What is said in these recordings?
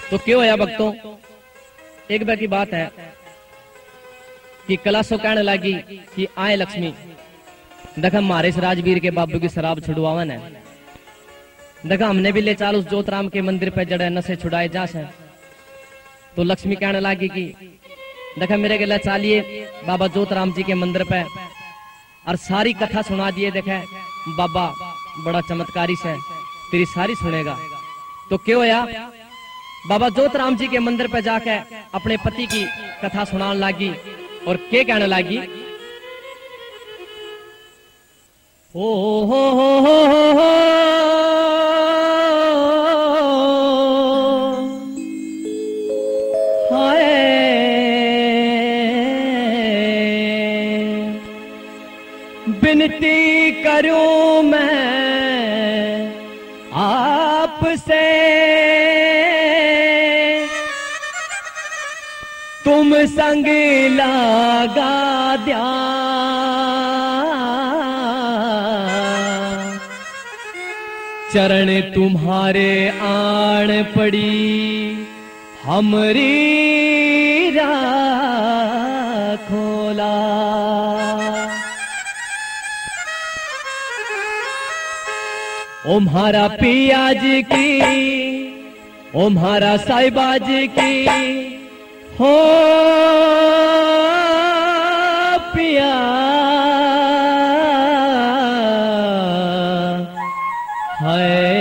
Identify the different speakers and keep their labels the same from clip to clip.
Speaker 1: तो क्यों होया भक्तों, एक बार की बात है कि कलासो कहने लगी कि आए लक्ष्मी, देखा हमारे इस राजवीर के बाबू की शराब छुड़वावन है, देखा हमने भी ले चाल उस ज्योतराम के मंदिर पे जड़े नशे छुड़ाए जा से। तो लक्ष्मी कहने लगी कि देखा मेरे के लिए चालिए बाबा ज्योतराम जी के मंदिर पे, और सारी कथा सुना दिए, देखे बाबा बड़ा चमत्कारी से तेरी सारी सुनेगा। तो क्यों होया, बाबा ज्योतराम जी के मंदिर पे जाके अपने पति की कथा सुनाने लगी और क्या कहने लगी, हो हाय विनती करूं मैं आपसे, तुम संग लगा द्या, चरण तुम्हारे आण पड़ी हमरी राखोला। ओ म्हारा पिया जी की, ओ म्हारा साहिबा जी की, हो पिया हाय,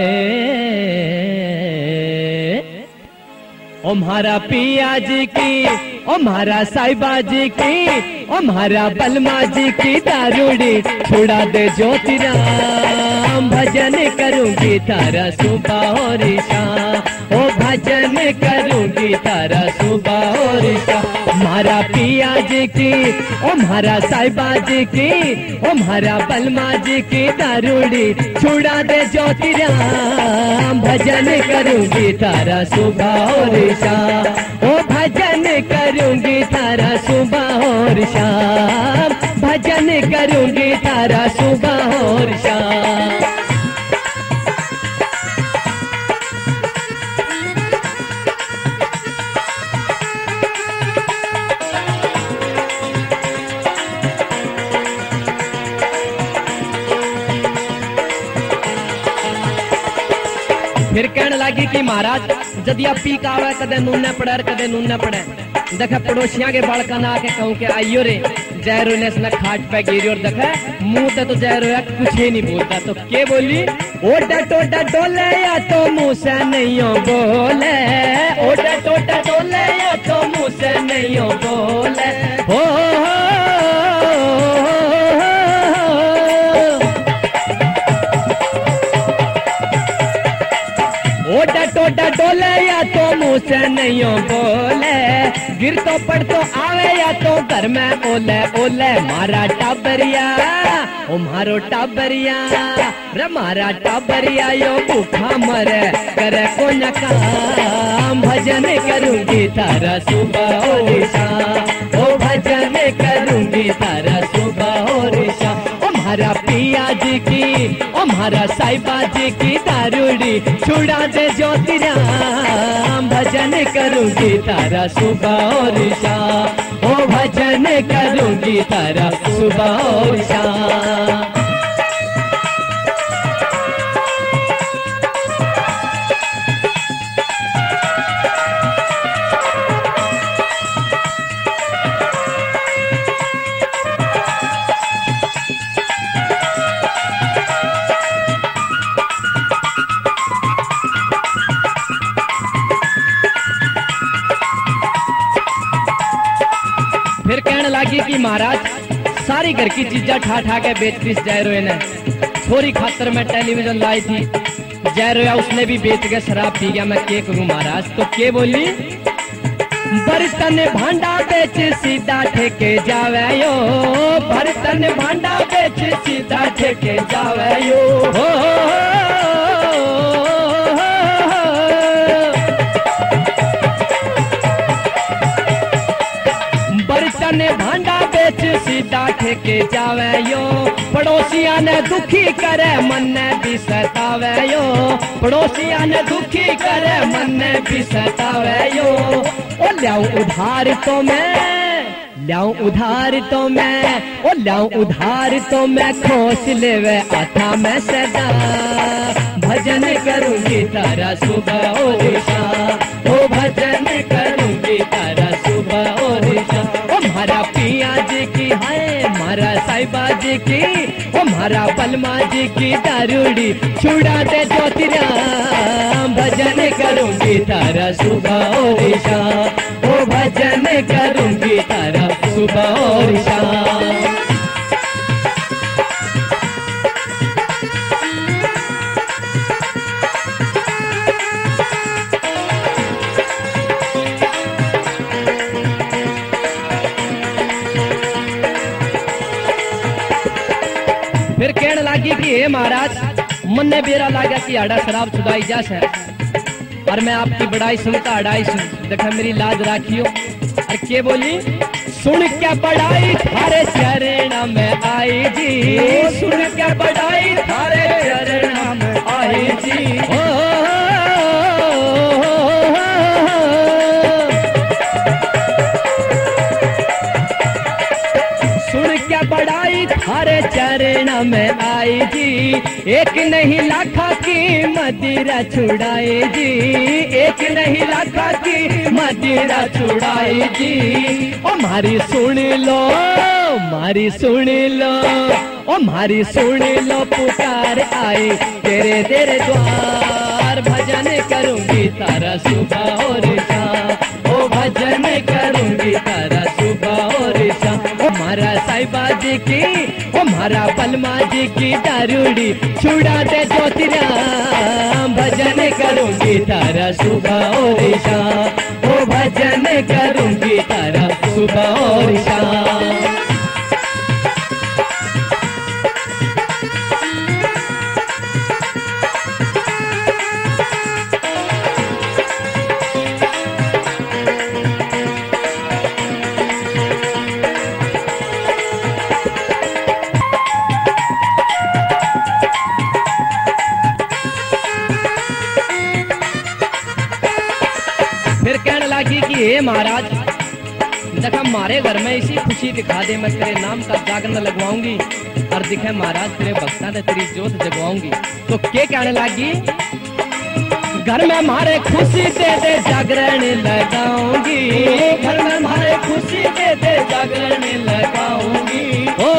Speaker 1: ओ म्हारा पिया जी की, ओ म्हारा साहिबा जी की, ओ म्हारा बलमा जी की दारूड़ी छुड़ा दे ज्योतिराम, भजन करूंगी तारा सुबह और शाम, ओ भजन करूंगी तारा सुबह और शाम। म्हारा पिया जी की, ओ म्हारा साहिबा जी की, ओ म्हारा बलमा जी की दारूड़ी छुड़ा दे ज्योतिराम, भजन करूंगी तारा सुबह और शाम, ओ भजन करूंगी तारा सुबह और शाम, भजन करूंगी तारा सुबह और शाम। फिर कहने लगी कि महाराज जदि आप पी का आवे कदे नूने पड़े कदे नूने पड़े, देखे पड़ोसिया के बालका ना आके कहूं के आइयो रे जयरो ने इसने खाट पे गिरी, और देखे मुंह ते तो जयरो या कुछ ही नहीं बोलता। तो के बोली, ओडा टोडा डोले या तो मुंह से नहीं बोले, ओडा टोडा डोले या तो मुंह से नहीं बोले, हो ओडा टोडा डोले या तो मुंह से नहीं बोले, गिर तो पड़ तो आवे या तो घर में ओले ओले। मारा टाबरिया, ओ मारो टाबरिया रे, मारा टाबरिया यो भूखा मरे करे को न काम, भजन करूंगी तारा सुबह और शाम, ओ भजन करूंगी तारा सुबह और शाम। म्हारा पिया जी की, ओ म्हारा साहिबा जी की दारूड़ी छुड़ा दे ज्योतिराम, भजन करूंगी तारा सुबह और शाम, ओ भजन करूंगी तारा सुबह और शाम। फिर कहने लगी कि महाराज सारी घर की चीजें ठा ठा के बेच पीस जयरोया ने, थोड़ी खातर में टेलीविजन लाई थी, जयरोया उसने भी बेच के शराब पी गया, मैं क्या करूं महाराज। तो के बोली, बर्तन भांडा बेच सीधा ठेके जावे यो, बर्तन भांडा बेच सीधा ठेके जावे यो, हो बर्तन भांडा बेच सीधा ठेके जावे यो, पड़ोसिया ने दुखी करे मन ने भी सतावे यो, पड़ोसिया ने दुखी करे मन ने भी सतावे यो। ओ ल्याऊं उधार तो मैं, ल्याऊं उधार तो मैं, ओ ल्याऊं उधार तो मैं, खोस लेवे आता मैं सदा। भजन करूंगी तारा सुबह और शाम, ओ भजन करूंगी तारा सुबह और शाम। ओ म्हारा पिया जी की है, म्हारा साहिबा जी की, ओ म्हारा बलमा जी की दारूड़ी छुड़ा दे ज्योतिराम। भजन करूंगी तारा सुबह और शाम, ओ भजन करूंगी तारा सुबह और शाम। फिर कहने लगी कि हे महाराज, मन ने बेरा लागा कि आड़ा शराब छुड़ाई जा से, और मैं आपकी बड़ाई सुनता अड़ाई सुन, देखा मेरी लाज राखियो। और के बोली, सुन क्या बड़ाई थारे चरण में आई जी, सुन क्या बड़ाई थारे चरण में आई जी। ओ सुन क्या बड़ाई थारे चरण में आई जी, एक नहीं लाखा की मदिरा छुड़ाई जी, एक नहीं लाखा की मदिरा छुड़ाई जी। ओ मारी सुन लो, मारी सुन लो, ओ मारी सुन लो, पुकार आई तेरे तेरे द्वार। भजन करूंगी तारा सुबह और शाम, ओ भजन करूंगी तारा सुबह और शाम। ओ म्हारा साहिबा जी की, ओ म्हारा बलमा जी की दारूड़ी छुड़ा दे ज्योतिराम। भजन करूंगी तारा सुबह और शाम, ओ भजन करूंगी तारा सुबह और शाम। फिर कहने लगी कि हे महाराज, देखा मारे घर में इसी खुशी दिखा दे, मैं तेरे नाम का जागरण लगवाऊंगी, और दिखे महाराज तेरे भक्ता ने तेरी जोत जगवाऊंगी। तो क्या कहने लगी, घर में मारे खुशी दे दे जागरण लगाऊंगी, घर में मारे खुशी दे दे जागरण लगाऊंगी। ओ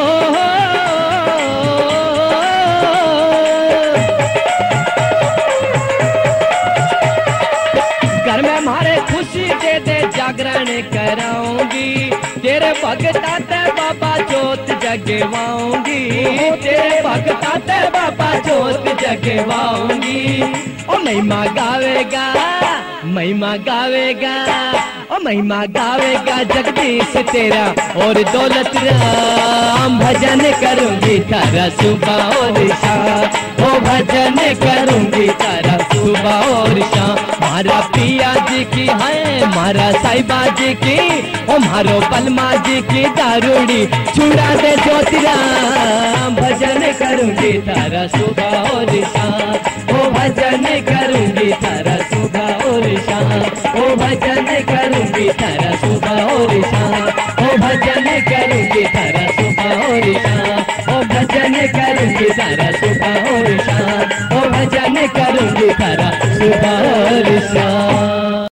Speaker 1: घर में मारे खुशी दे दे जागरण कराऊंगी, तेरे भगता ते बाबा जोत जगवाऊंगी, तेरे भगता ते बाबा जोत जगवाऊंगी। ओ महिमा गावेगा, महिमा गावेगा, ओ महिमा गावेगा जगदीश तेरा और दौलत राम। भजन करूंगी तारा सुबह और शाम, ओ भजन करूंगी तारा सुबह और शाम। मारा पिया जी की है, मारा साहिबा जी की, ओ मारो बलमा जी की दारूड़ी छुड़ा दे ज्योतिराम। भजन करूंगी तारा सुबह और शाम, ओ भजन करूंगी तारा सुबह और शाम, ओ भजन करूंगी तारा सुबह और शाम, ओ भजन करूंगी तारा सुबह और शाम, ओ भजन करूंगी तारा सुबह और शाम, ओ भजन करूंगी तारा सुबह और शाम।